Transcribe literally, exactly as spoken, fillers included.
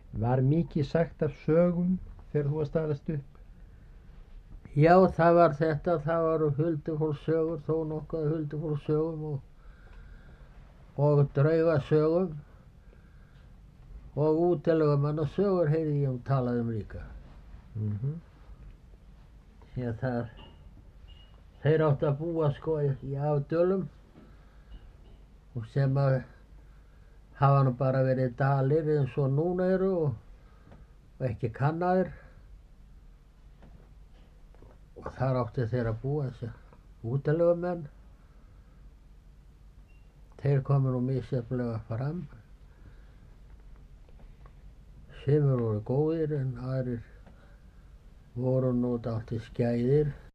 Var mikið sagt af sögum þegar þú varst að alast upp? Já, það var þetta, það var huldufólkssögur, þó nokkuð huldufólkssögum og, og draugasögum og útilegumannasögur heyrði ég um talað um líka. Mm-hmm. Því að það, þeir áttu að búa sko í afdölum og sem að hafa nú bara verið dalir eins og núna eru og, og ekki kannaðir. Og þar áttu þeir að búa þessi útilegumenn. Þeir komu nú misjafnlega fram. Sumir voru góðir en aðrir voru nú dálítið skæðir.